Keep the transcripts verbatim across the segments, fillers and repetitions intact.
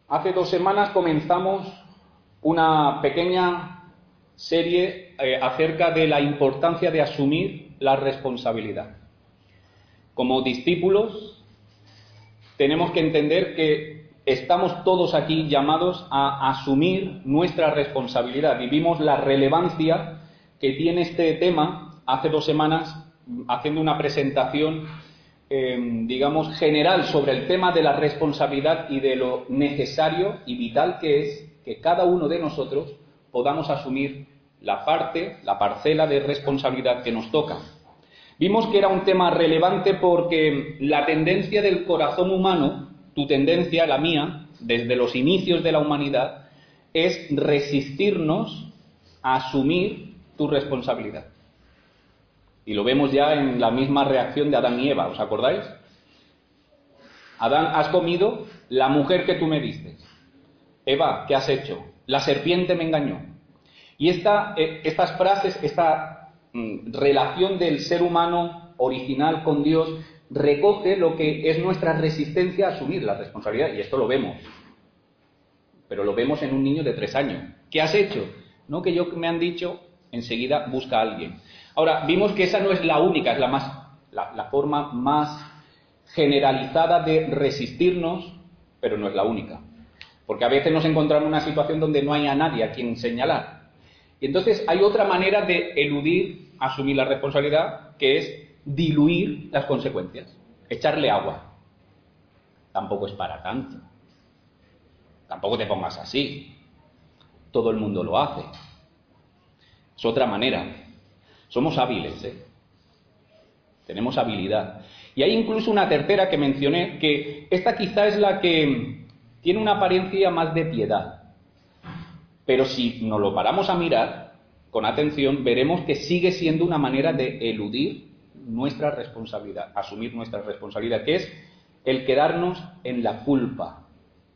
Hace dos semanas comenzamos una pequeña serie eh, acerca de la importancia de asumir la responsabilidad. Como discípulos, tenemos que entender que estamos todos aquí llamados a asumir nuestra responsabilidad. Vivimos la relevancia que tiene este tema hace dos semanas, haciendo una presentación Eh, digamos, general sobre el tema de la responsabilidad y de lo necesario y vital que es que cada uno de nosotros podamos asumir la parte, la parcela de responsabilidad que nos toca. Vimos que era un tema relevante porque la tendencia del corazón humano, tu tendencia, la mía, desde los inicios de la humanidad, es resistirnos a asumir tu responsabilidad. Y lo vemos ya en la misma reacción de Adán y Eva, ¿os acordáis? Adán, has comido la mujer que tú me diste. Eva, ¿qué has hecho? La serpiente me engañó. Y esta, eh, estas frases, esta mm, relación del ser humano original con Dios, recoge lo que es nuestra resistencia a asumir la responsabilidad. Y esto lo vemos. Pero lo vemos en un niño de tres años. ¿Qué has hecho? No que yo me han dicho, enseguida busca a alguien. Ahora, vimos que esa no es la única, es la, más, la, la forma más generalizada de resistirnos, pero no es la única. Porque a veces nos encontramos en una situación donde no hay a nadie a quien señalar. Y entonces hay otra manera de eludir, asumir la responsabilidad, que es diluir las consecuencias, echarle agua. Tampoco es para tanto. Tampoco te pongas así. Todo el mundo lo hace. Es otra manera. Somos hábiles, ¿eh? Tenemos habilidad. Y hay incluso una tercera que mencioné, que esta quizá es la que tiene una apariencia más de piedad. Pero si nos lo paramos a mirar con atención, veremos que sigue siendo una manera de eludir nuestra responsabilidad, asumir nuestra responsabilidad, que es el quedarnos en la culpa.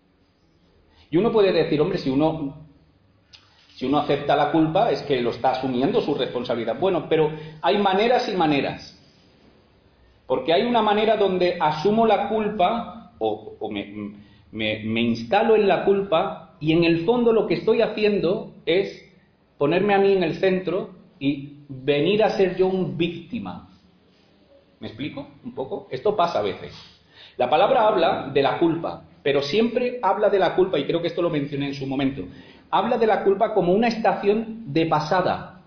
Y uno puede decir, hombre, si uno... Si uno acepta la culpa, es que lo está asumiendo su responsabilidad. Bueno, pero hay maneras y maneras. Porque hay una manera donde asumo la culpa, o, o me, me, me instalo en la culpa, y en el fondo lo que estoy haciendo es ponerme a mí en el centro y venir a ser yo un víctima. ¿Me explico un poco? Esto pasa a veces. La palabra habla de la culpa, pero siempre habla de la culpa, y creo que esto lo mencioné en su momento. Habla de la culpa como una estación de pasada.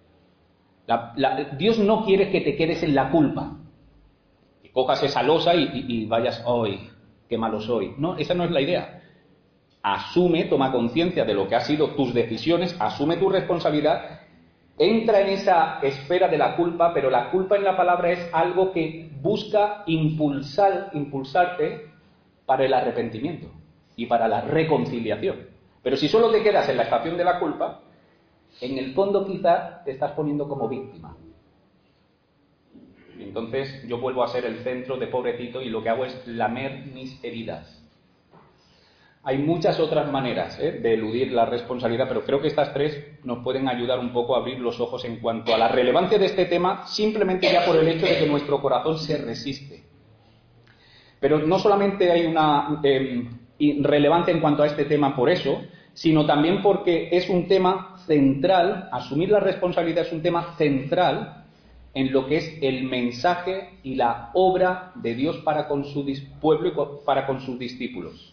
La, la, Dios no quiere que te quedes en la culpa. Que cojas esa losa y, y, y vayas, ¡ay, qué malo soy! No, esa no es la idea. Asume, toma conciencia de lo que han sido tus decisiones, asume tu responsabilidad, entra en esa esfera de la culpa, pero la culpa en la palabra es algo que busca impulsar, impulsarte para el arrepentimiento y para la reconciliación. Pero si solo te quedas en la estación de la culpa, en el fondo quizá te estás poniendo como víctima. Y entonces yo vuelvo a ser el centro de pobrecito y lo que hago es lamer mis heridas. Hay muchas otras maneras ¿eh? de eludir la responsabilidad, pero creo que estas tres nos pueden ayudar un poco a abrir los ojos en cuanto a la relevancia de este tema, simplemente ya por el hecho de que nuestro corazón se resiste. Pero no solamente hay una eh, relevancia en cuanto a este tema por eso, sino también porque es un tema central, asumir la responsabilidad es un tema central en lo que es el mensaje y la obra de Dios para con su pueblo y para con sus discípulos.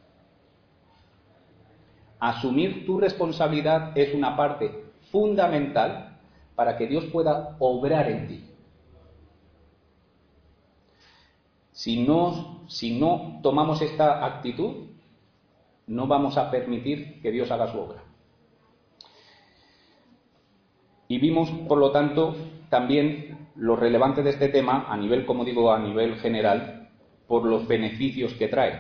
Asumir tu responsabilidad es una parte fundamental para que Dios pueda obrar en ti. Si no, si no tomamos esta actitud, no vamos a permitir que Dios haga su obra. Y vimos, por lo tanto, también lo relevante de este tema, a nivel, como digo, a nivel general, por los beneficios que trae.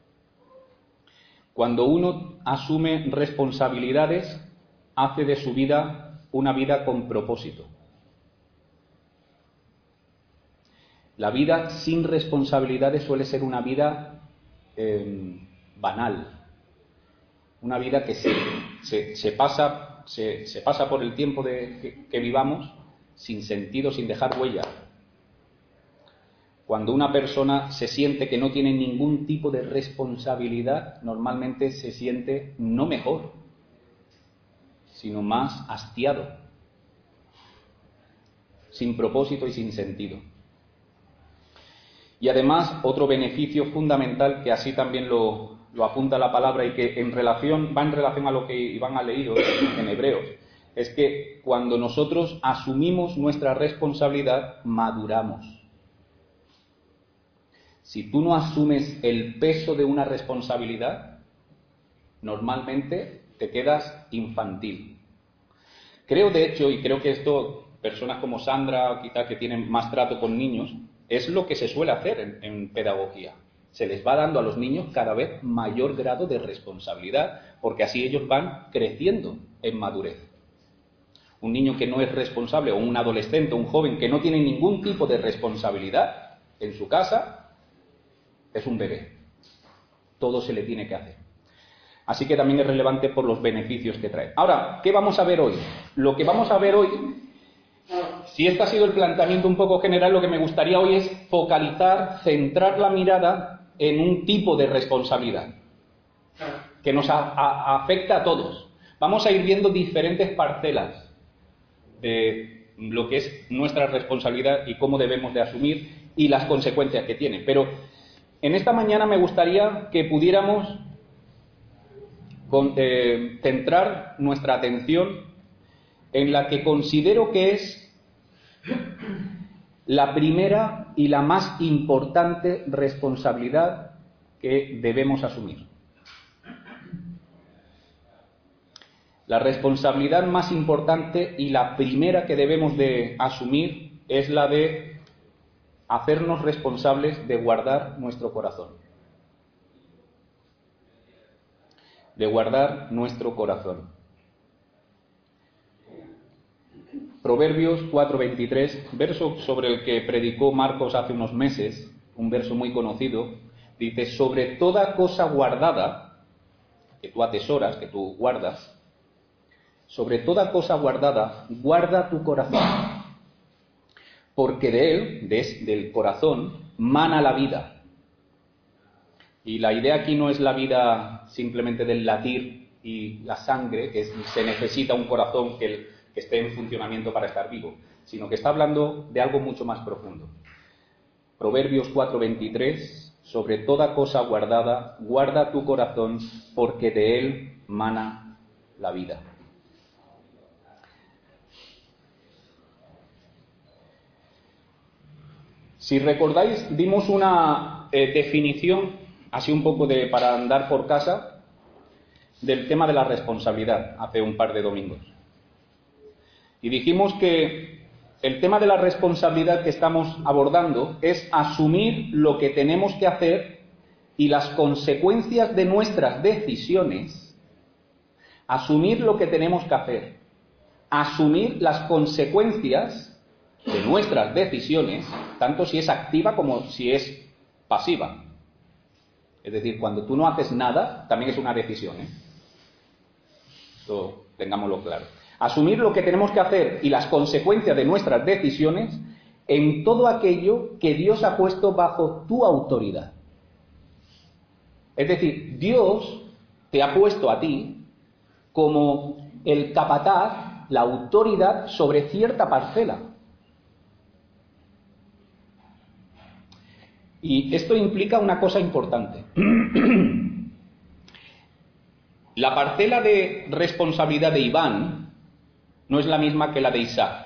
Cuando uno asume responsabilidades, hace de su vida una vida con propósito. La vida sin responsabilidades suele ser una vida eh, banal. Una vida que se, se, se, pasa, se, se pasa por el tiempo de, que, que vivamos sin sentido, sin dejar huella. Cuando una persona se siente que no tiene ningún tipo de responsabilidad, normalmente se siente no mejor, sino más hastiado, sin propósito y sin sentido. Y además, otro beneficio fundamental, que así también lo, lo apunta la palabra y que en relación, va en relación a lo que Iván ha leído en Hebreos, es que cuando nosotros asumimos nuestra responsabilidad, maduramos. Si tú no asumes el peso de una responsabilidad, normalmente te quedas infantil. Creo, de hecho, y creo que esto, personas como Sandra, quizá que tienen más trato con niños, es lo que se suele hacer en, en pedagogía. Se les va dando a los niños cada vez mayor grado de responsabilidad, porque así ellos van creciendo en madurez. Un niño que no es responsable, o un adolescente, o un joven que no tiene ningún tipo de responsabilidad en su casa, es un bebé. Todo se le tiene que hacer. Así que también es relevante por los beneficios que trae. Ahora, ¿qué vamos a ver hoy? Lo que vamos a ver hoy, si este ha sido el planteamiento un poco general, lo que me gustaría hoy es focalizar, centrar la mirada en un tipo de responsabilidad que nos a, a, afecta a todos. Vamos a ir viendo diferentes parcelas de lo que es nuestra responsabilidad y cómo debemos de asumir y las consecuencias que tiene. Pero en esta mañana me gustaría que pudiéramos con, eh, centrar nuestra atención en la que considero que es la primera y la más importante responsabilidad que debemos asumir. La responsabilidad más importante y la primera que debemos de asumir es la de hacernos responsables de guardar nuestro corazón. De guardar nuestro corazón. Proverbios cuatro veintitrés, verso sobre el que predicó Marcos hace unos meses, un verso muy conocido, dice: sobre toda cosa guardada, que tú atesoras, que tú guardas, sobre toda cosa guardada, guarda tu corazón, porque de él, de, del corazón, mana la vida. Y la idea aquí no es la vida simplemente del latir y la sangre, que es, se necesita un corazón que, el, que esté en funcionamiento para estar vivo, sino que está hablando de algo mucho más profundo. Proverbios cuatro veintitrés, sobre toda cosa guardada, guarda tu corazón, porque de él mana la vida. Si recordáis, dimos una eh, definición, así un poco de para andar por casa, del tema de la responsabilidad hace un par de domingos. Y dijimos que el tema de la responsabilidad que estamos abordando es asumir lo que tenemos que hacer y las consecuencias de nuestras decisiones, asumir lo que tenemos que hacer, asumir las consecuencias de nuestras decisiones, tanto si es activa como si es pasiva. Es decir, cuando tú no haces nada, también es una decisión, ¿eh? Esto tengámoslo claro. Asumir lo que tenemos que hacer y las consecuencias de nuestras decisiones en todo aquello que Dios ha puesto bajo tu autoridad. Es decir, Dios te ha puesto a ti como el capataz, la autoridad sobre cierta parcela. Y esto implica una cosa importante. La parcela de responsabilidad de Iván no es la misma que la de Isaac.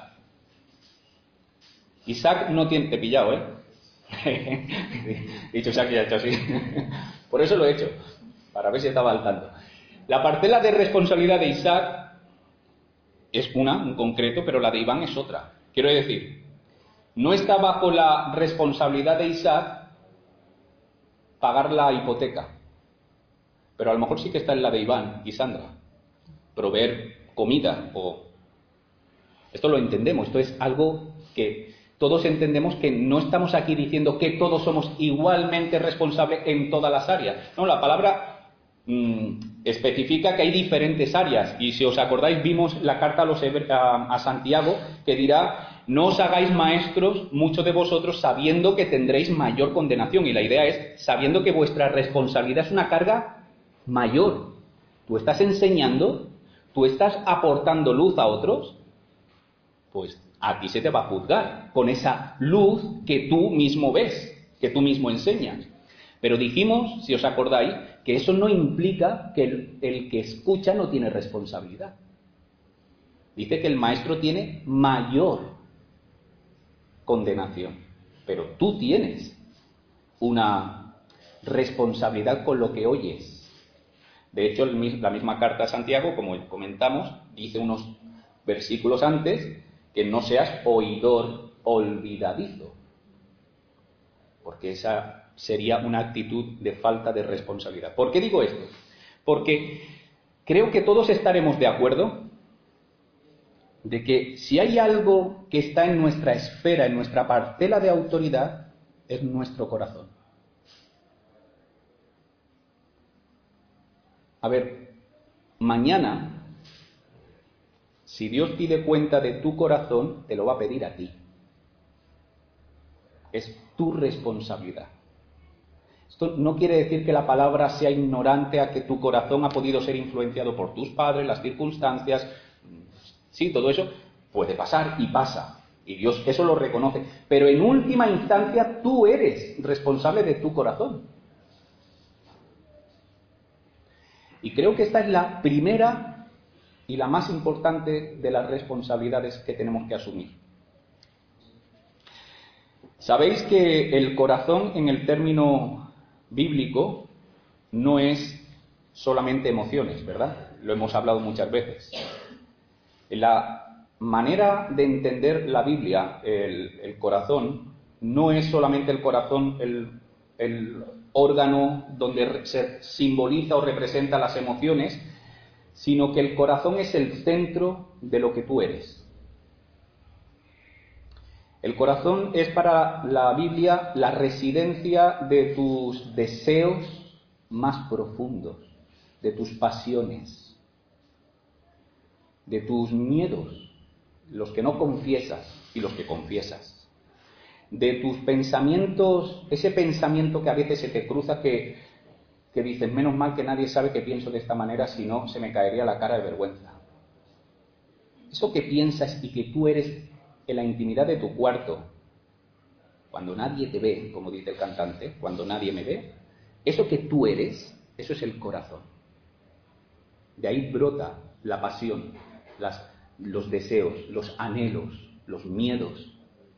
Isaac no tiene... Te he pillado, ¿eh? He dicho Isaac y ha hecho así. Por eso lo he hecho, para ver si estaba al tanto. La parcela de responsabilidad de Isaac es una, un concreto, pero la de Iván es otra. Quiero decir, no está bajo la responsabilidad de Isaac pagar la hipoteca, pero a lo mejor sí que está en la de Iván y Sandra, proveer comida o... Esto lo entendemos, esto es algo que todos entendemos, que no estamos aquí diciendo que todos somos igualmente responsables en todas las áreas. No, la palabra mmm, especifica que hay diferentes áreas, y si os acordáis vimos la carta a, los, a, a Santiago que dirá no os hagáis maestros, muchos de vosotros, sabiendo que tendréis mayor condenación. Y la idea es, sabiendo que vuestra responsabilidad es una carga mayor. Tú estás enseñando, tú estás aportando luz a otros, pues a ti se te va a juzgar con esa luz que tú mismo ves, que tú mismo enseñas. Pero dijimos, si os acordáis, que eso no implica que el, el que escucha no tiene responsabilidad. Dice que el maestro tiene mayor condenación, pero tú tienes una responsabilidad con lo que oyes. De hecho, el, la misma carta a Santiago, como comentamos, dice unos versículos antes que no seas oidor olvidadizo, porque esa sería una actitud de falta de responsabilidad. ¿Por qué digo esto? Porque creo que todos estaremos de acuerdo de que si hay algo que está en nuestra esfera, en nuestra parcela de autoridad, es nuestro corazón. A ver, mañana, si Dios pide cuenta de tu corazón, te lo va a pedir a ti. Es tu responsabilidad. Esto no quiere decir que la palabra sea ignorante a que tu corazón ha podido ser influenciado por tus padres, las circunstancias. Sí, todo eso puede pasar y pasa. Y Dios eso lo reconoce. Pero en última instancia tú eres responsable de tu corazón. Y creo que esta es la primera y la más importante de las responsabilidades que tenemos que asumir. Sabéis que el corazón en el término bíblico no es solamente emociones, ¿verdad? Lo hemos hablado muchas veces. La manera de entender la Biblia, el, el corazón, no es solamente el corazón, el, el órgano donde se simboliza o representa las emociones, sino que el corazón es el centro de lo que tú eres. El corazón es para la Biblia la residencia de tus deseos más profundos, de tus pasiones, de tus miedos, los que no confiesas y los que confiesas, de tus pensamientos, ese pensamiento que a veces se te cruza que, que dices, menos mal que nadie sabe que pienso de esta manera, si no se me caería la cara de vergüenza. Eso que piensas y que tú eres en la intimidad de tu cuarto, cuando nadie te ve, como dice el cantante, cuando nadie me ve, eso que tú eres, eso es el corazón. De ahí brota la pasión, las, los deseos, los anhelos, los miedos.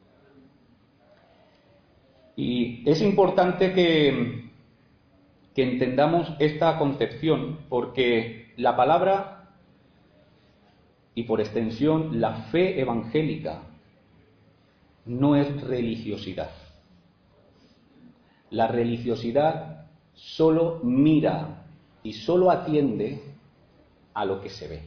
Y es importante que, que entendamos esta concepción, porque la palabra, y por extensión la fe evangélica, no es religiosidad. La religiosidad solo mira y solo atiende a lo que se ve.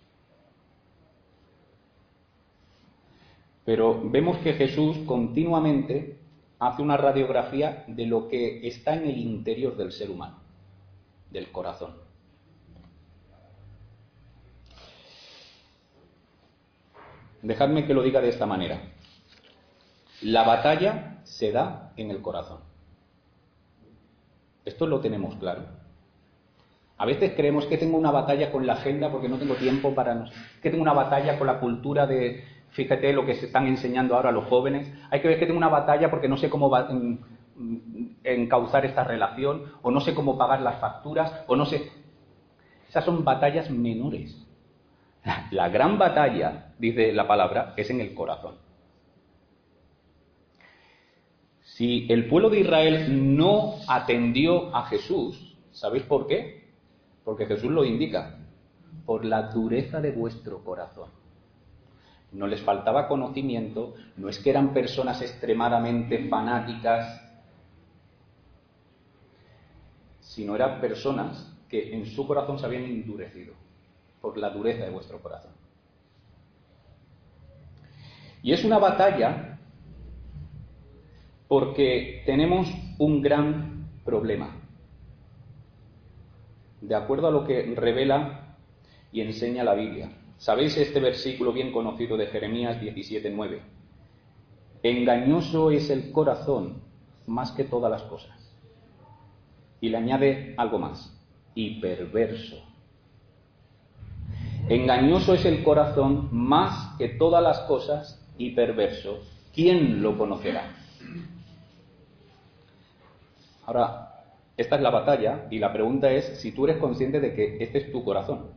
Pero vemos que Jesús continuamente hace una radiografía de lo que está en el interior del ser humano, del corazón. Dejadme que lo diga de esta manera. La batalla se da en el corazón. Esto lo tenemos claro. A veces creemos que tengo una batalla con la agenda porque no tengo tiempo para... No sé, que tengo una batalla con la cultura de... Fíjate lo que se están enseñando ahora a los jóvenes. Hay que ver que tengo una batalla porque no sé cómo va, en, encauzar esta relación, o no sé cómo pagar las facturas, o no sé... Esas son batallas menores. La gran batalla, dice la palabra, es en el corazón. Si el pueblo de Israel no atendió a Jesús, ¿sabéis por qué? Porque Jesús lo indica, por la dureza de vuestro corazón. No les faltaba conocimiento, no es que eran personas extremadamente fanáticas, sino eran personas que en su corazón se habían endurecido por la dureza de vuestro corazón. Y es una batalla porque tenemos un gran problema. De acuerdo a lo que revela y enseña la Biblia. ¿Sabéis este versículo bien conocido de Jeremías diecisiete nueve? engañoso es el corazón más que todas las cosas. Y le añade algo más, y perverso. Engañoso es el corazón más que todas las cosas y perverso. ¿Quién lo conocerá? Ahora, esta es la batalla y la pregunta es si tú eres consciente de que este es tu corazón.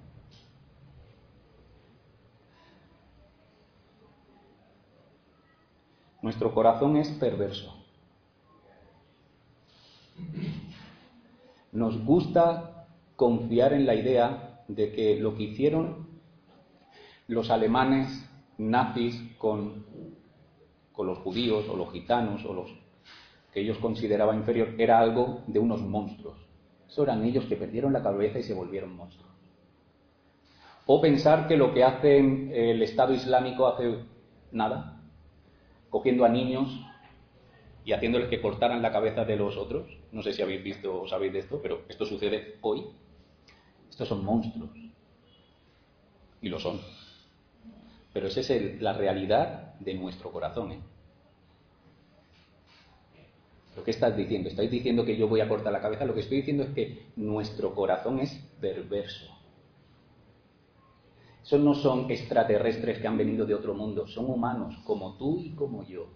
Nuestro corazón es perverso. Nos gusta confiar en la idea de que lo que hicieron los alemanes nazis con, con los judíos o los gitanos o los que ellos consideraban inferior era algo de unos monstruos. Eso eran ellos que perdieron la cabeza y se volvieron monstruos. O pensar que lo que hace el Estado Islámico hace nada, cogiendo a niños y haciéndoles que cortaran la cabeza de los otros. No sé si habéis visto o sabéis de esto, pero esto sucede hoy. Estos son monstruos. Y lo son. Pero esa es el, la realidad de nuestro corazón, ¿eh? ¿Lo que estás diciendo? ¿Estáis diciendo que yo voy a cortar la cabeza? Lo que estoy diciendo es que nuestro corazón es perverso. Esos no son extraterrestres que han venido de otro mundo, son humanos, como tú y como yo.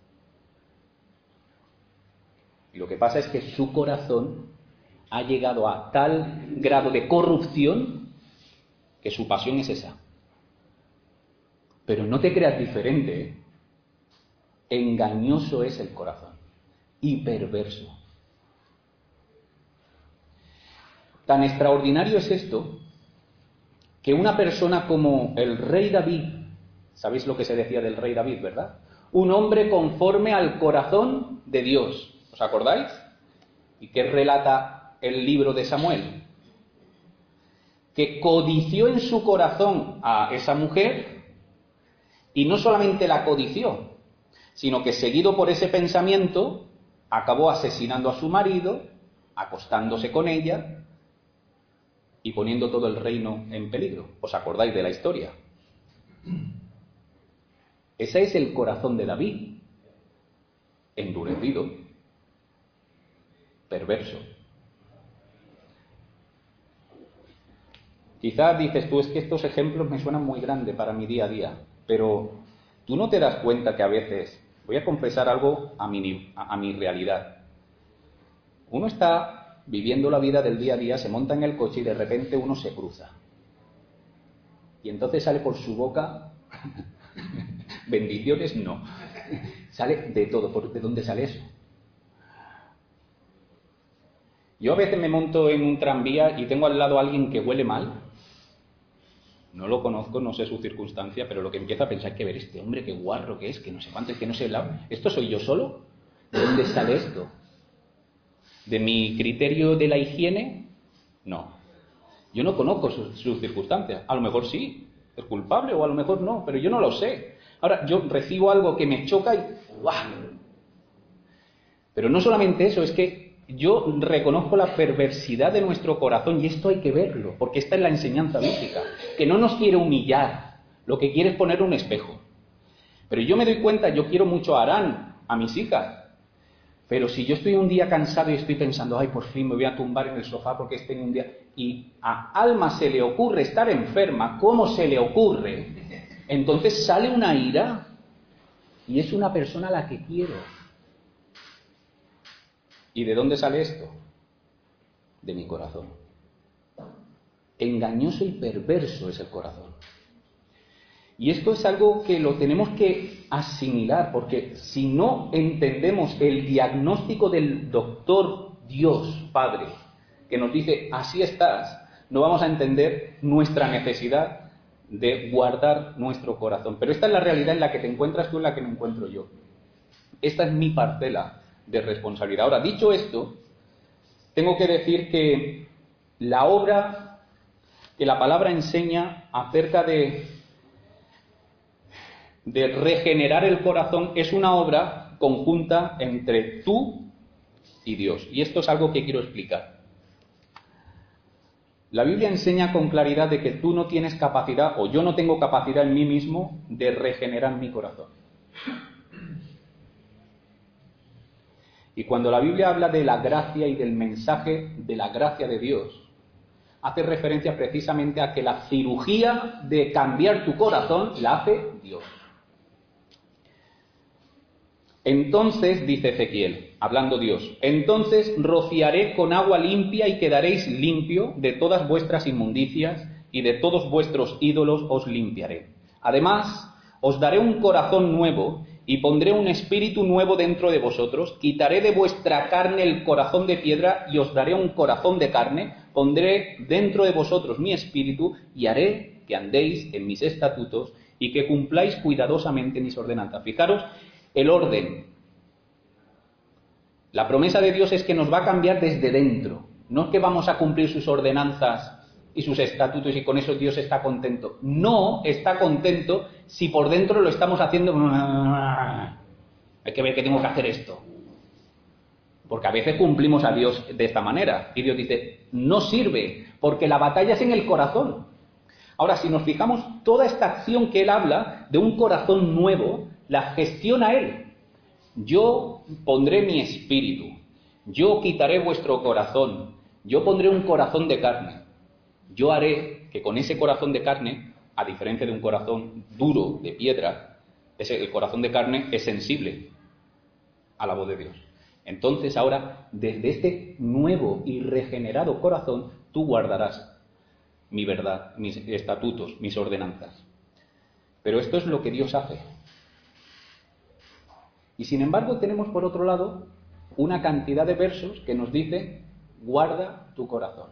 Y lo que pasa es que su corazón ha llegado a tal grado de corrupción que su pasión es esa. Pero no te creas diferente, ¿eh? Engañoso es el corazón y perverso. Tan extraordinario es esto que una persona como el rey David, ¿sabéis lo que se decía del rey David, verdad? Un hombre conforme al corazón de Dios. ¿Os acordáis? ¿Y qué relata el libro de Samuel? Que codició en su corazón a esa mujer y no solamente la codició, sino que seguido por ese pensamiento acabó asesinando a su marido, acostándose con ella y poniendo todo el reino en peligro. ¿Os acordáis de la historia? Ese es el corazón de David, endurecido, perverso. Quizás dices tú, es que estos ejemplos me suenan muy grandes para mi día a día, pero tú no te das cuenta que a veces, voy a confesar algo a mi, a, a mi realidad, uno está viviendo la vida del día a día, se monta en el coche y de repente uno se cruza. Y entonces sale por su boca, bendiciones no, sale de todo. ¿De dónde sale eso? Yo a veces me monto en un tranvía y tengo al lado a alguien que huele mal. No lo conozco, no sé su circunstancia, pero lo que empiezo a pensar es que ver este hombre, qué guarro que es, que no sé cuánto, que no sé el lado. ¿Esto soy yo solo? ¿De dónde sale esto? ¿De mi criterio de la higiene? No. Yo no conozco sus, sus circunstancias. A lo mejor sí, es culpable, o a lo mejor no, pero yo no lo sé. Ahora, yo recibo algo que me choca y ¡guau! Pero no solamente eso, es que yo reconozco la perversidad de nuestro corazón y esto hay que verlo, porque esta es la enseñanza bíblica, que no nos quiere humillar, lo que quiere es poner un espejo. Pero yo me doy cuenta, yo quiero mucho a Arán, a mis hijas, pero si yo estoy un día cansado y estoy pensando, ay, por fin me voy a tumbar en el sofá porque estoy un día... Y a Alma se le ocurre estar enferma, ¿cómo se le ocurre? Entonces sale una ira y es una persona a la que quiero. ¿Y de dónde sale esto? De mi corazón. Engañoso y perverso es el corazón. Y esto es algo que lo tenemos que asimilar, porque si no entendemos el diagnóstico del doctor Dios Padre, que nos dice, así estás, no vamos a entender nuestra necesidad de guardar nuestro corazón. Pero esta es la realidad en la que te encuentras tú, en la que me encuentro yo. Esta es mi parcela de responsabilidad. Ahora, dicho esto, tengo que decir que la obra, que la palabra enseña acerca de, de regenerar el corazón, es una obra conjunta entre tú y Dios. Y esto es algo que quiero explicar. La Biblia enseña con claridad de que tú no tienes capacidad, o yo no tengo capacidad en mí mismo, de regenerar mi corazón. Y cuando la Biblia habla de la gracia y del mensaje de la gracia de Dios, hace referencia precisamente a que la cirugía de cambiar tu corazón la hace Dios. Entonces, dice Ezequiel, hablando Dios, entonces rociaré con agua limpia y quedaréis limpio de todas vuestras inmundicias y de todos vuestros ídolos os limpiaré. Además, os daré un corazón nuevo y pondré un espíritu nuevo dentro de vosotros, quitaré de vuestra carne el corazón de piedra y os daré un corazón de carne, pondré dentro de vosotros mi espíritu y haré que andéis en mis estatutos y que cumpláis cuidadosamente mis ordenanzas. Fijaros el orden. La promesa de Dios es que nos va a cambiar desde dentro, no es que vamos a cumplir sus ordenanzas y sus estatutos y con eso Dios está contento. No está contento si por dentro lo estamos haciendo. Hay que ver que tengo que hacer esto. Porque a veces cumplimos a Dios de esta manera. Y Dios dice, no sirve, porque la batalla es en el corazón. Ahora, si nos fijamos, toda esta acción que Él habla de un corazón nuevo, la gestiona Él. Yo pondré mi espíritu, yo quitaré vuestro corazón, yo pondré un corazón de carne. Yo haré que con ese corazón de carne, a diferencia de un corazón duro, de piedra, ese, el corazón de carne es sensible a la voz de Dios. Entonces ahora, desde este nuevo y regenerado corazón, tú guardarás mi verdad, mis estatutos, mis ordenanzas. Pero esto es lo que Dios hace. Y sin embargo tenemos por otro lado una cantidad de versos que nos dicen, guarda tu corazón.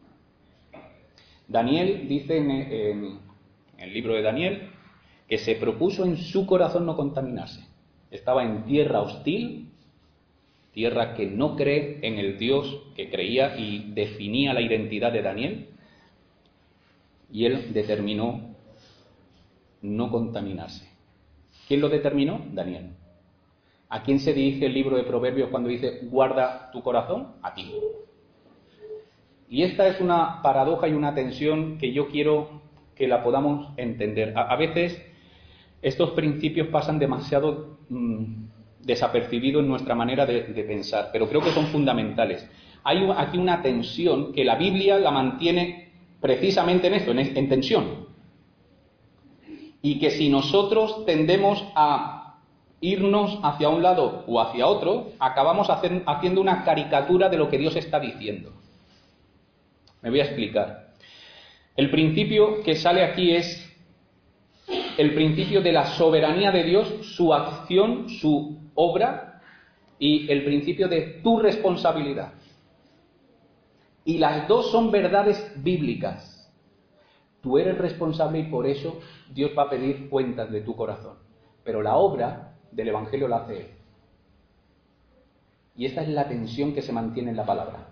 Daniel dice en, en, en el libro de Daniel que se propuso en su corazón no contaminarse. Estaba en tierra hostil, tierra que no cree en el Dios que creía y definía la identidad de Daniel, y él determinó no contaminarse. ¿Quién lo determinó? Daniel. ¿A quién se dirige el libro de Proverbios cuando dice guarda tu corazón? A ti. Y esta es una paradoja y una tensión que yo quiero que la podamos entender. A, a veces estos principios pasan demasiado mmm, desapercibidos en nuestra manera de, de pensar, pero creo que son fundamentales. Hay aquí una tensión que la Biblia la mantiene precisamente en esto, en, en tensión. Y que si nosotros tendemos a irnos hacia un lado o hacia otro, acabamos hacer, haciendo una caricatura de lo que Dios está diciendo. Me voy a explicar. El principio que sale aquí es el principio de la soberanía de Dios, su acción, su obra, y el principio de tu responsabilidad. Y las dos son verdades bíblicas. Tú eres responsable y por eso Dios va a pedir cuentas de tu corazón. Pero la obra del Evangelio la hace Él. Y esta es la tensión que se mantiene en la palabra.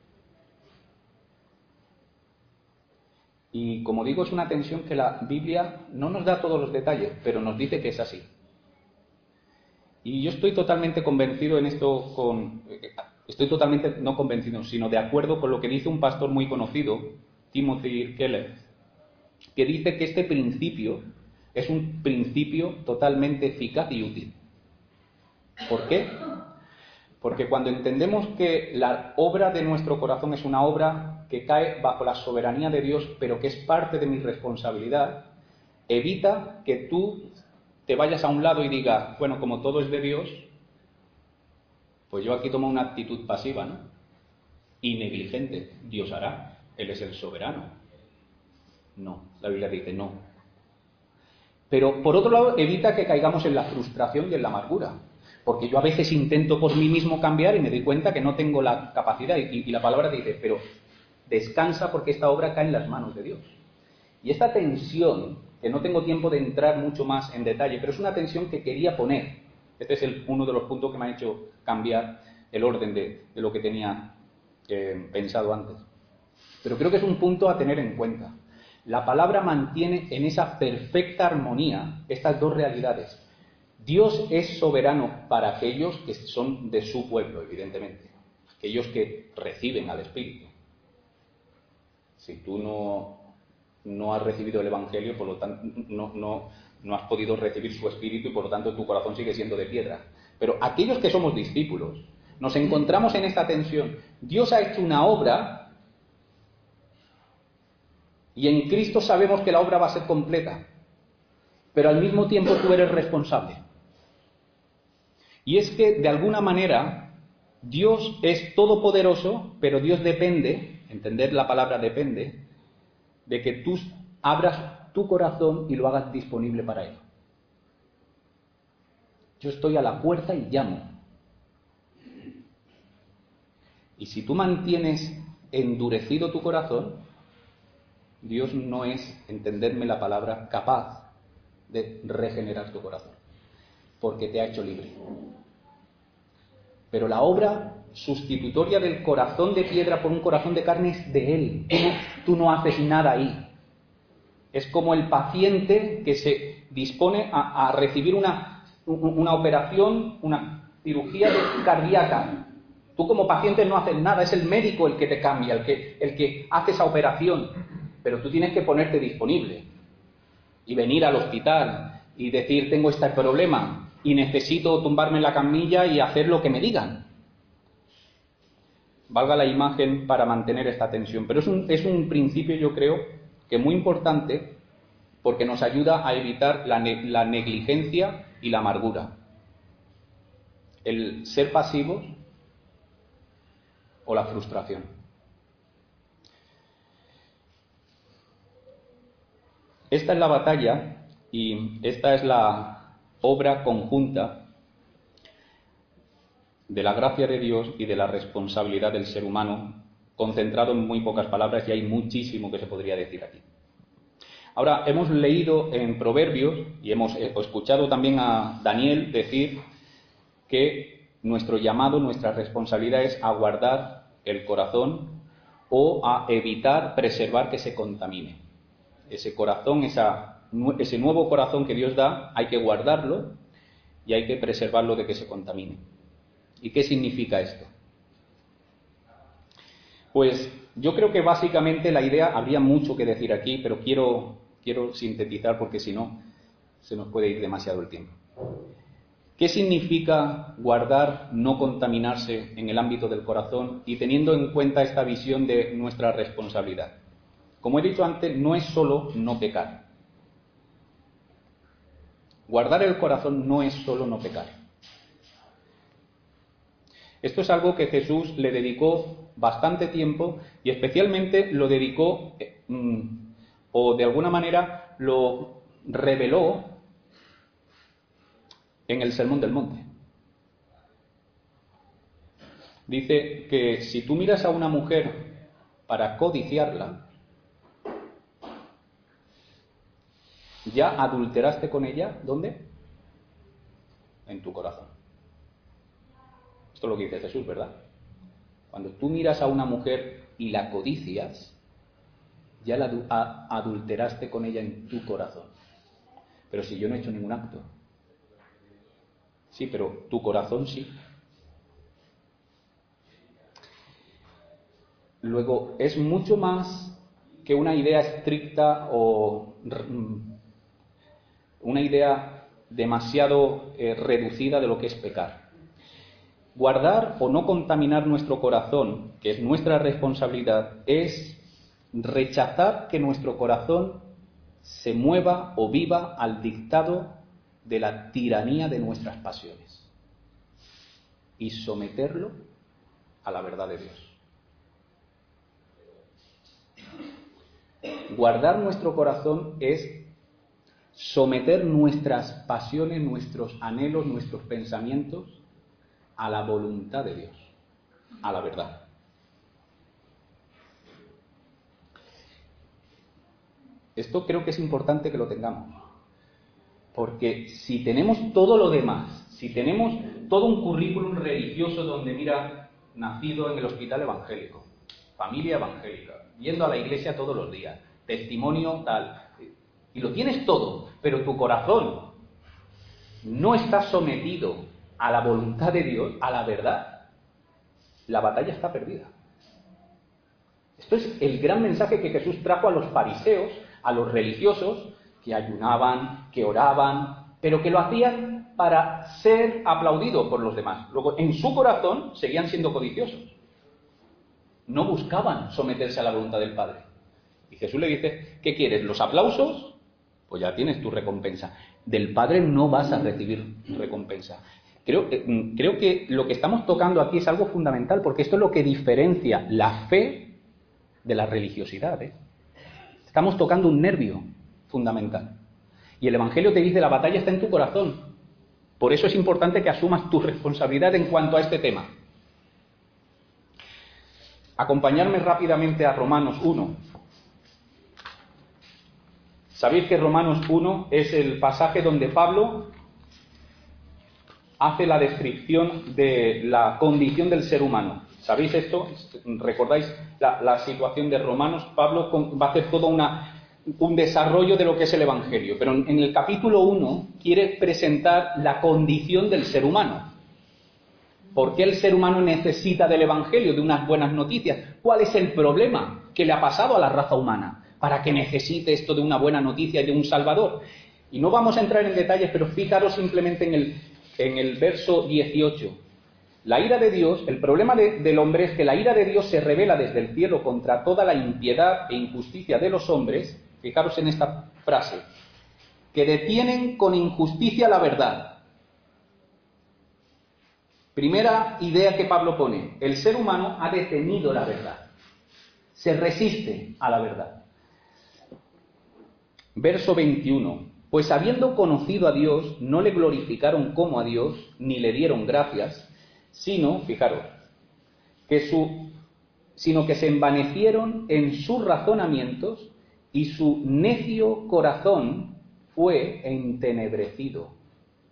Y como digo, es una tensión que la Biblia no nos da todos los detalles, pero nos dice que es así. Y yo estoy totalmente convencido en esto, con, estoy totalmente no convencido, sino de acuerdo con lo que dice un pastor muy conocido, Timothy Keller, que dice que este principio es un principio totalmente eficaz y útil. ¿Por qué? Porque cuando entendemos que la obra de nuestro corazón es una obra que cae bajo la soberanía de Dios, pero que es parte de mi responsabilidad, evita que tú te vayas a un lado y digas, bueno, como todo es de Dios, pues yo aquí tomo una actitud pasiva, ¿no? Y negligente. Dios hará, Él es el soberano. No, la Biblia dice no. Pero por otro lado, evita que caigamos en la frustración y en la amargura. Porque yo a veces intento por mí mismo cambiar y me doy cuenta que no tengo la capacidad. Y, y la palabra dice, pero descansa porque esta obra cae en las manos de Dios. Y esta tensión, que no tengo tiempo de entrar mucho más en detalle, pero es una tensión que quería poner. Este es el, uno de los puntos que me ha hecho cambiar el orden de, de lo que tenía eh, pensado antes. Pero creo que es un punto a tener en cuenta. La palabra mantiene en esa perfecta armonía estas dos realidades. Dios es soberano para aquellos que son de su pueblo, evidentemente. Aquellos que reciben al Espíritu. Si tú no, no has recibido el Evangelio, por lo tanto, no, no, no has podido recibir su Espíritu y por lo tanto tu corazón sigue siendo de piedra. Pero aquellos que somos discípulos, Nos encontramos en esta tensión. Dios ha hecho una obra y en Cristo sabemos que la obra va a ser completa, pero al mismo tiempo tú eres responsable. Y es que, de alguna manera, Dios es todopoderoso, pero Dios depende, entender la palabra depende, de que tú abras tu corazón y lo hagas disponible para Él. Yo estoy a la puerta y llamo. Y si tú mantienes endurecido tu corazón, Dios no es, entenderme la palabra, capaz de regenerar tu corazón, porque te ha hecho libre. Pero la obra sustitutoria del corazón de piedra por un corazón de carne es de Él. Tú no, tú no haces nada ahí. Es como el paciente que se dispone a, a recibir una, una operación, una cirugía cardíaca. Tú como paciente no haces nada, es el médico el que te cambia, el que, el que hace esa operación. Pero tú tienes que ponerte disponible y venir al hospital y decir, tengo este problema y necesito tumbarme en la camilla y hacer lo que me digan. Valga la imagen para mantener esta tensión. Pero es un, es un principio, yo creo, que muy importante, porque nos ayuda a evitar la, ne- la negligencia y la amargura. El ser pasivos o la frustración. Esta es la batalla y esta es la obra conjunta de la gracia de Dios y de la responsabilidad del ser humano, concentrado en muy pocas palabras, y hay muchísimo que se podría decir aquí. Ahora, hemos leído en Proverbios y hemos escuchado también a Daniel decir que nuestro llamado, nuestra responsabilidad es a guardar el corazón o a evitar, preservar que se contamine. Ese corazón, esa, ese nuevo corazón que Dios da, hay que guardarlo y hay que preservarlo de que se contamine. ¿Y qué significa esto? Pues yo creo que básicamente la idea, habría mucho que decir aquí, pero quiero, quiero sintetizar porque si no se nos puede ir demasiado el tiempo. ¿Qué significa guardar, no contaminarse en el ámbito del corazón y teniendo en cuenta esta visión de nuestra responsabilidad? Como he dicho antes, no es solo no pecar. Guardar el corazón no es solo no pecar. Esto es algo que Jesús le dedicó bastante tiempo y especialmente lo dedicó, eh, o de alguna manera lo reveló en el Sermón del Monte. Dice que si tú miras a una mujer para codiciarla, ya adulteraste con ella, ¿dónde? En tu corazón. Esto es lo que dice Jesús, ¿verdad? Cuando tú miras a una mujer y la codicias, ya la adulteraste con ella en tu corazón. Pero si yo no he hecho ningún acto. Sí, pero tu corazón sí. Luego, es mucho más que una idea estricta o una idea demasiado eh, reducida de lo que es pecar. Guardar o no contaminar nuestro corazón, que es nuestra responsabilidad, es rechazar que nuestro corazón se mueva o viva al dictado de la tiranía de nuestras pasiones y someterlo a la verdad de Dios. Guardar nuestro corazón es someter nuestras pasiones, nuestros anhelos, nuestros pensamientos a la voluntad de Dios, a la verdad. Esto creo que es importante que lo tengamos, porque si tenemos todo lo demás, si tenemos todo un currículum religioso donde mira, nacido en el hospital evangélico, familia evangélica, yendo a la iglesia todos los días, testimonio tal, y lo tienes todo, pero tu corazón no está sometido a la voluntad de Dios, a la verdad, la batalla está perdida. Esto es el gran mensaje que Jesús trajo a los fariseos, a los religiosos, que ayunaban, que oraban, pero que lo hacían para ser aplaudido por los demás. Luego, en su corazón seguían siendo codiciosos. No buscaban someterse a la voluntad del Padre. Y Jesús le dice, ¿qué quieres? ¿Los aplausos? Pues ya tienes tu recompensa. Del Padre no vas a recibir recompensa. Creo, eh, creo que lo que estamos tocando aquí es algo fundamental, porque esto es lo que diferencia la fe de la religiosidad, ¿eh? Estamos tocando un nervio fundamental. Y el Evangelio te dice, la batalla está en tu corazón. Por eso es importante que asumas tu responsabilidad en cuanto a este tema. Acompañarme rápidamente a Romanos uno. Sabéis que Romanos uno es el pasaje donde Pablo hace la descripción de la condición del ser humano. ¿Sabéis esto? ¿Recordáis la, la situación de Romanos? Pablo va a hacer todo una, un desarrollo de lo que es el Evangelio, pero en el capítulo uno quiere presentar la condición del ser humano. ¿Por qué el ser humano necesita del Evangelio, de unas buenas noticias? ¿Cuál es el problema que le ha pasado a la raza humana para que necesite esto de una buena noticia y de un Salvador? Y no vamos a entrar en detalles, pero fijaros simplemente en el, en el verso dieciocho. La ira de Dios, el problema de, del hombre es que la ira de Dios se revela desde el cielo contra toda la impiedad e injusticia de los hombres. Fijaros en esta frase, que detienen con injusticia la verdad. Primera idea que Pablo pone, el ser humano ha detenido la verdad, se resiste a la verdad. Verso veintiuno, pues habiendo conocido a Dios, no le glorificaron como a Dios, ni le dieron gracias, sino, fijaros, que su, sino que se envanecieron en sus razonamientos y su necio corazón fue entenebrecido.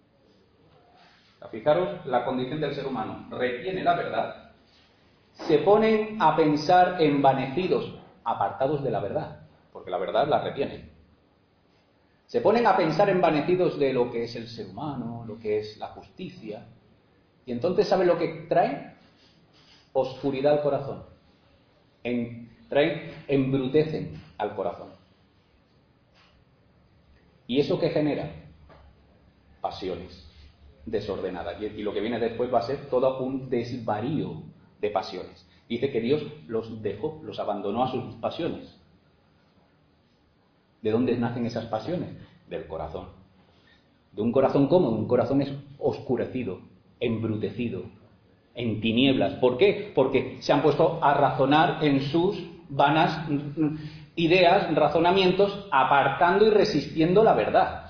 Fijaros la condición del ser humano, retiene la verdad, se ponen a pensar envanecidos, apartados de la verdad, porque la verdad la retienen. Se ponen a pensar envanecidos de lo que es el ser humano, lo que es la justicia, y entonces ¿saben lo que traen? Oscuridad al corazón. En, traen, embrutecen al corazón. ¿Y eso qué genera? Pasiones desordenadas. Y, y lo que viene después va a ser todo un desvarío de pasiones. Dice que Dios los dejó, los abandonó a sus pasiones. ¿De dónde nacen esas pasiones? Del corazón. ¿De un corazón cómo? Un corazón es oscurecido, embrutecido, en tinieblas. ¿Por qué? Porque se han puesto a razonar en sus vanas ideas, razonamientos, apartando y resistiendo la verdad.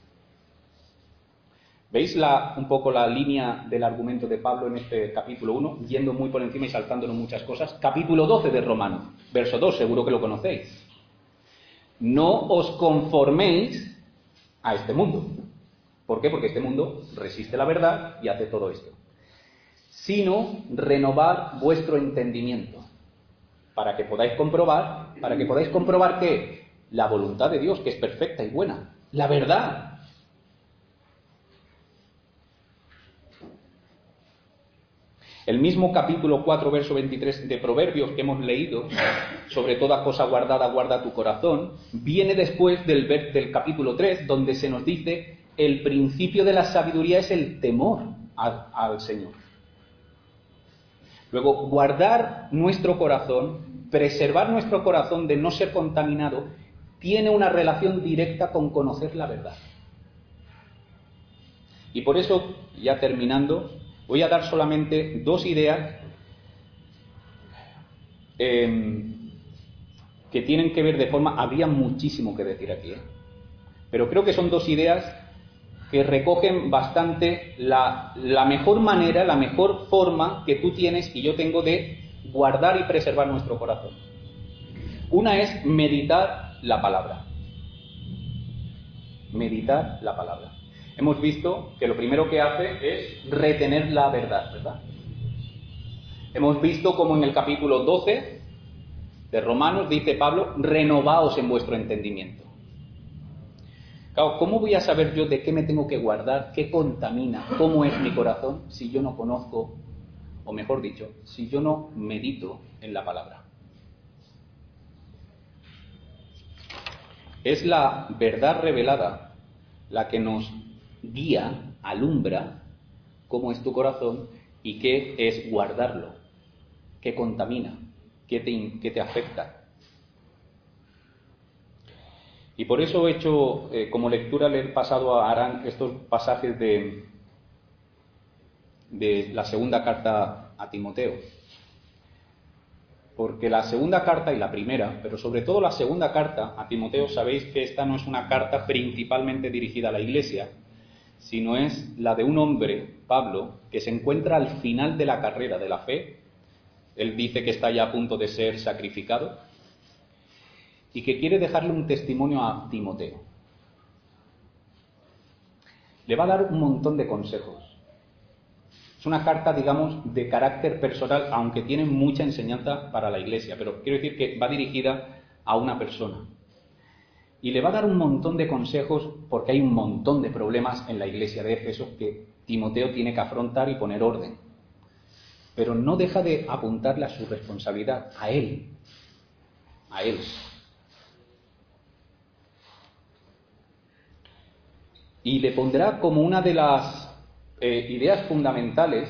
¿Veis la, un poco la línea del argumento de Pablo en este capítulo uno? Yendo muy por encima y saltándonos muchas cosas. Capítulo doce de Romanos, verso dos, seguro que lo conocéis. No os conforméis a este mundo. ¿Por qué? Porque este mundo resiste la verdad y hace todo esto. Sino renovar vuestro entendimiento. Para que podáis comprobar, para que podáis comprobar que la voluntad de Dios, que es perfecta y buena, la verdad. El mismo capítulo cuatro, verso veintitrés de Proverbios que hemos leído, sobre toda cosa guardada, guarda tu corazón, viene después del, del capítulo tres, donde se nos dice, el principio de la sabiduría es el temor al, al Señor. Luego, guardar nuestro corazón, preservar nuestro corazón de no ser contaminado, tiene una relación directa con conocer la verdad. Y por eso, ya terminando, voy a dar solamente dos ideas eh, que tienen que ver de forma... Habría muchísimo que decir aquí, ¿eh? Pero creo que son dos ideas que recogen bastante la, la mejor manera, la mejor forma que tú tienes y yo tengo de guardar y preservar nuestro corazón. Una es meditar la palabra. Meditar la palabra. Hemos visto que lo primero que hace es retener la verdad, ¿verdad? Hemos visto como en el capítulo doce de Romanos dice Pablo, renovaos en vuestro entendimiento. Claro, ¿cómo voy a saber yo de qué me tengo que guardar, qué contamina, cómo es mi corazón, si yo no conozco, o mejor dicho, si yo no medito en la palabra? Es la verdad revelada la que nos guía alumbra cómo es tu corazón y qué es guardarlo, qué contamina, qué te, qué te afecta. Y por eso he hecho eh, como lectura, le he pasado a Arán estos pasajes de, de la segunda carta a Timoteo. Porque la segunda carta y la primera, pero sobre todo la segunda carta a Timoteo, sabéis que esta no es una carta principalmente dirigida a la Iglesia, sino es la de un hombre, Pablo, que se encuentra al final de la carrera de la fe. Él dice que está ya a punto de ser sacrificado y que quiere dejarle un testimonio a Timoteo. Le va a dar un montón de consejos. Es una carta, digamos, de carácter personal, aunque tiene mucha enseñanza para la Iglesia, pero quiero decir que va dirigida a una persona. Y le va a dar un montón de consejos porque hay un montón de problemas en la Iglesia de Éfeso que Timoteo tiene que afrontar y poner orden. Pero no deja de apuntarle a su responsabilidad, a él, a él. Y le pondrá como una de las eh, ideas fundamentales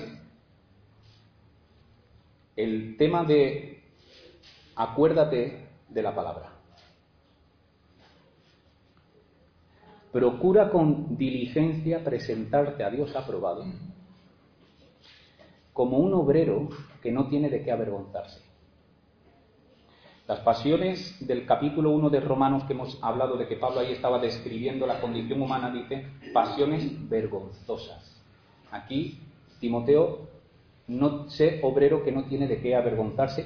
el tema de acuérdate de la palabra. Procura con diligencia presentarte a Dios aprobado, como un obrero que no tiene de qué avergonzarse. Las pasiones del capítulo uno de Romanos, que hemos hablado de que Pablo ahí estaba describiendo la condición humana, dice pasiones vergonzosas. Aquí Timoteo, no sé, obrero que no tiene de qué avergonzarse,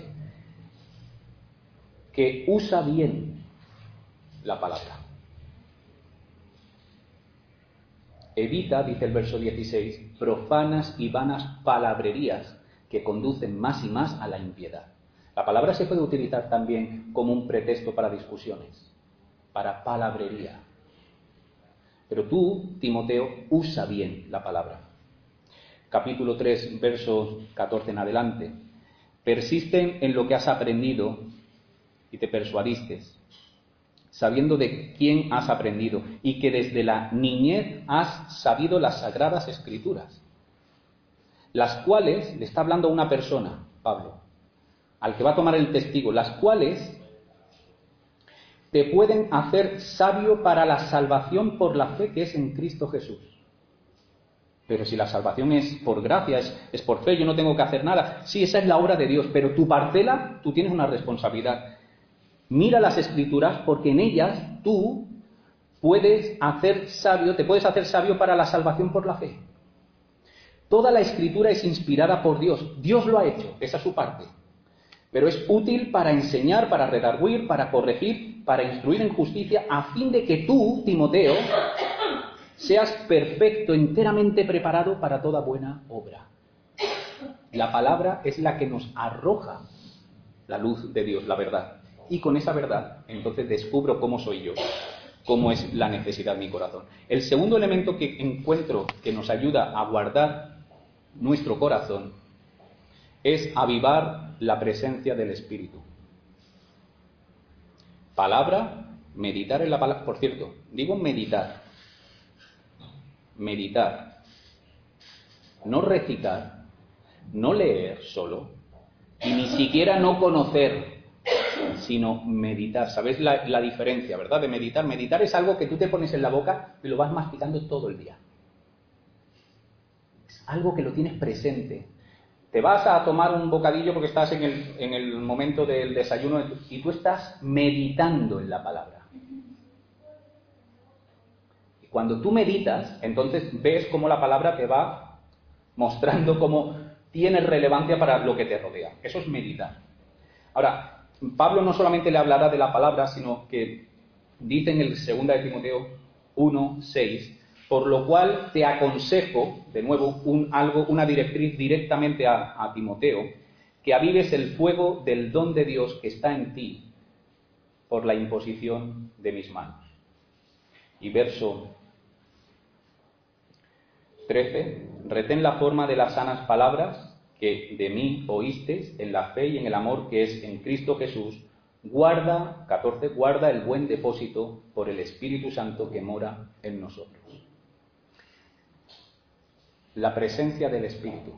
que usa bien la palabra. Evita, dice el verso dieciséis, profanas y vanas palabrerías que conducen más y más a la impiedad. La palabra se puede utilizar también como un pretexto para discusiones, para palabrería. Pero tú, Timoteo, usa bien la palabra. Capítulo tres, verso catorce en adelante. Persisten en lo que has aprendido y te persuadiste, sabiendo de quién has aprendido y que desde la niñez has sabido las sagradas escrituras, las cuales, le está hablando a una persona, Pablo, al que va a tomar el testigo, las cuales te pueden hacer sabio para la salvación por la fe que es en Cristo Jesús. Pero si la salvación es por gracia, es, es por fe, yo no tengo que hacer nada. Sí, esa es la obra de Dios, pero tu parcela, tú tienes una responsabilidad. Mira las Escrituras, porque en ellas tú puedes hacer sabio, te puedes hacer sabio para la salvación por la fe. Toda la Escritura es inspirada por Dios. Dios lo ha hecho, esa es su parte. Pero es útil para enseñar, para redarguir, para corregir, para instruir en justicia, a fin de que tú, Timoteo, seas perfecto, enteramente preparado para toda buena obra. La palabra es la que nos arroja la luz de Dios, la verdad. Y con esa verdad, entonces descubro cómo soy yo, cómo es la necesidad de mi corazón. El segundo elemento que encuentro que nos ayuda a guardar nuestro corazón es avivar la presencia del Espíritu. Palabra, meditar en la palabra. Por cierto, digo meditar. Meditar. No recitar, no leer solo, y ni siquiera no conocer, sino meditar. ¿Sabéis la, la diferencia, verdad? De meditar. Meditar es algo que tú te pones en la boca y lo vas masticando todo el día. Es algo que lo tienes presente. Te vas a tomar un bocadillo porque estás en el, en el momento del desayuno y tú estás meditando en la palabra. Y cuando tú meditas, entonces ves cómo la palabra te va mostrando cómo tiene relevancia para lo que te rodea. Eso es meditar. Ahora, Pablo no solamente le hablará de la palabra, sino que dice en el segundo de Timoteo uno, seis, por lo cual te aconsejo, de nuevo, un, algo, una directriz directamente a, a Timoteo, que avives el fuego del don de Dios que está en ti por la imposición de mis manos. Y verso trece, retén la forma de las sanas palabras que de mí oísteis en la fe y en el amor que es en Cristo Jesús. Guarda, catorce, guarda el buen depósito por el Espíritu Santo que mora en nosotros. la presencia del Espíritu.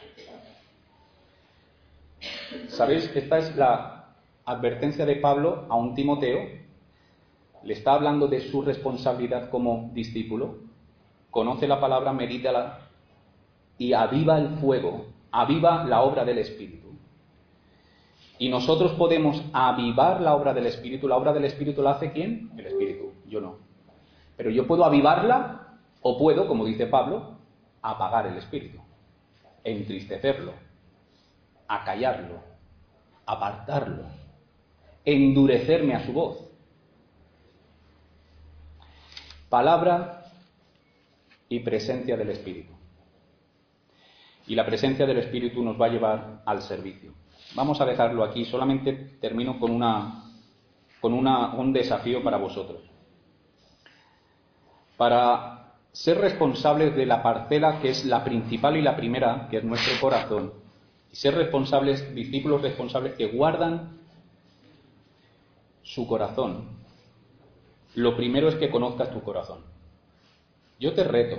¿Sabéis? Esta es la advertencia de Pablo a un Timoteo. Le está hablando de su responsabilidad como discípulo. Conoce la palabra, medítala y aviva el fuego, aviva la obra del Espíritu. Y nosotros podemos avivar la obra del Espíritu. ¿La obra del Espíritu la hace quién? El Espíritu, yo no. Pero yo puedo avivarla o puedo, como dice Pablo, apagar el Espíritu, entristecerlo, acallarlo, apartarlo, endurecerme a su voz. Palabra y presencia del Espíritu. Y la presencia del Espíritu nos va a llevar al servicio. Vamos a dejarlo aquí, solamente termino con, una, con una, un desafío para vosotros. Para ser responsables de la parcela que es la principal y la primera, que es nuestro corazón, y ser responsables, discípulos responsables que guardan su corazón, lo primero es que conozcas tu corazón. Yo te reto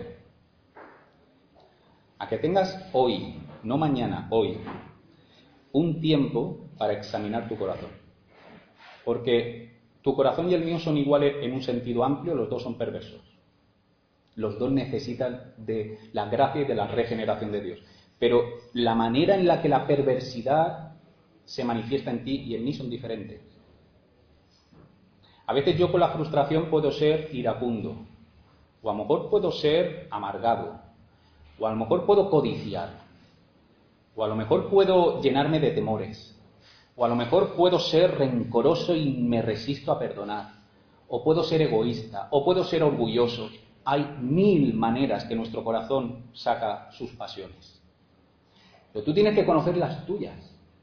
a que tengas hoy, no mañana, hoy, un tiempo para examinar tu corazón. Porque tu corazón y el mío son iguales en un sentido amplio, los dos son perversos. Los dos necesitan de la gracia y de la regeneración de Dios. Pero la manera en la que la perversidad se manifiesta en ti y en mí son diferentes. A veces yo con la frustración puedo ser iracundo, o a lo mejor puedo ser amargado, o a lo mejor puedo codiciar, o a lo mejor puedo llenarme de temores, o a lo mejor puedo ser rencoroso y me resisto a perdonar, o puedo ser egoísta, o puedo ser orgulloso. Hay mil maneras que nuestro corazón saca sus pasiones. Pero tú tienes que conocer las tuyas.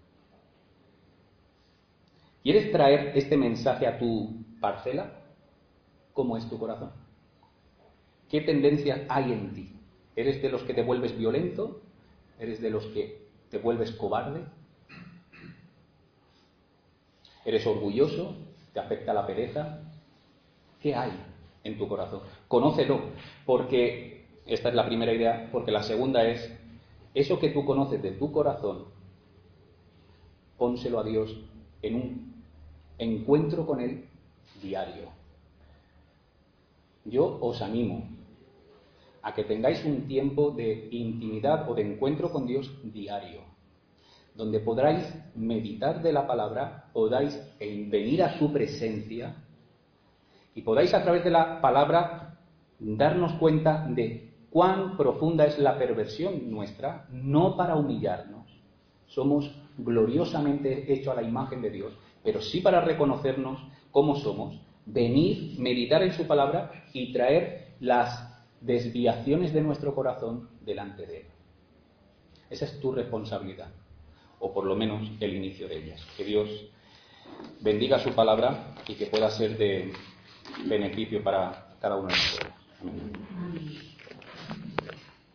¿Quieres traer este mensaje a tu parcela? ¿Cómo es tu corazón? ¿Qué tendencias hay en ti? ¿Eres de los que te vuelves violento? ¿Eres de los que te vuelves cobarde? ¿Eres orgulloso? ¿Te afecta la pereza? ¿Qué hay en tu corazón? Conócelo, porque esta es la primera idea, porque la segunda es, eso que tú conoces de tu corazón, pónselo a Dios en un encuentro con Él diario. Yo os animo a que tengáis un tiempo de intimidad o de encuentro con Dios diario, donde podráis meditar de la palabra, podáis venir a su presencia y podáis a través de la palabra darnos cuenta de cuán profunda es la perversión nuestra, no para humillarnos. Somos gloriosamente hechos a la imagen de Dios, pero sí para reconocernos cómo somos, venir, meditar en su palabra y traer las desviaciones de nuestro corazón delante de Él. Esa es tu responsabilidad, o por lo menos el inicio de ellas. Que Dios bendiga su palabra y que pueda ser de beneficio para cada uno de nosotros. Amén.